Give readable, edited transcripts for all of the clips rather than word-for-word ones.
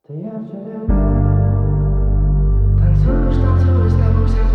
Ты ярче лета, танцуешь, танцуешь, с тобой вся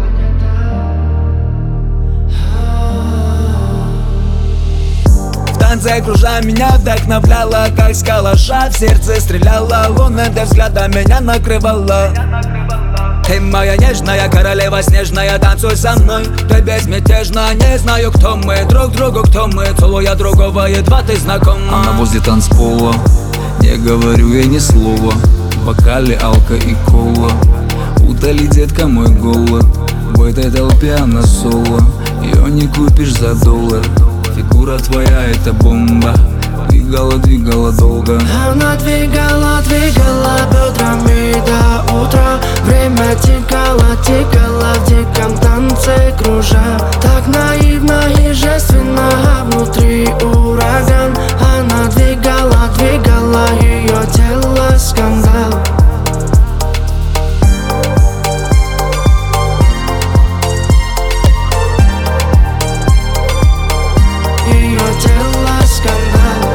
планета. В танце кружа меня вдохновляла, как с калаша в сердце стреляла. Лунным ты взглядом меня накрывала. Ты моя нежная королева снежная, танцуй со мной. Ты безмятежна, не знаю, кто мы друг другу, кто мы. Целуя другого, едва ты знакома. Она возле танцпола, не говорю я ни слова. В бокале алко и кола. Утоли, детка, мой голод. В этой толпе она соло. Ее не купишь за $1. Фигура твоя это бомба. Двигала, двигала долго. Она двигала, двигала бедрами до утра. Время тикало, тикало в диком танце кружа. Так наивно и жественно, а внутри ураган. Она двигала, двигала, ее тело скандал. Ее тело скандал.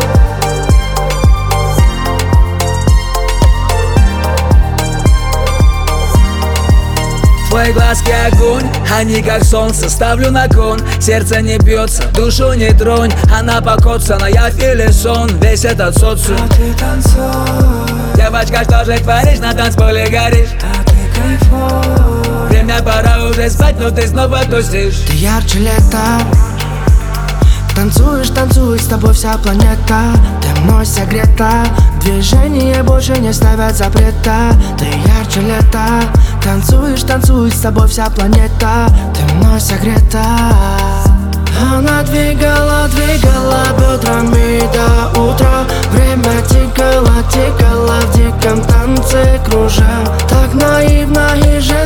Твои глазки огонь, они как солнце, ставлю на кон. Сердце не бьется, душу не тронь. Она покоцана, я или сон, весь этот социум. А ты танцуй, Девочка, что же творишь, на танцполе горишь? а ты кайфуй. Время пора уже спать, но ты снова тусишь. Ты ярче лета, танцуешь, танцует с тобой вся планета. Ты мной согрета, движения больше не ставят запрета. Ты ярче лета, танцуешь, танцует с тобой вся планета. Ты мной согрета. Она двигала, двигала бедрами до утра. Время тикало, тикало в диком танце кружа. Так наивно и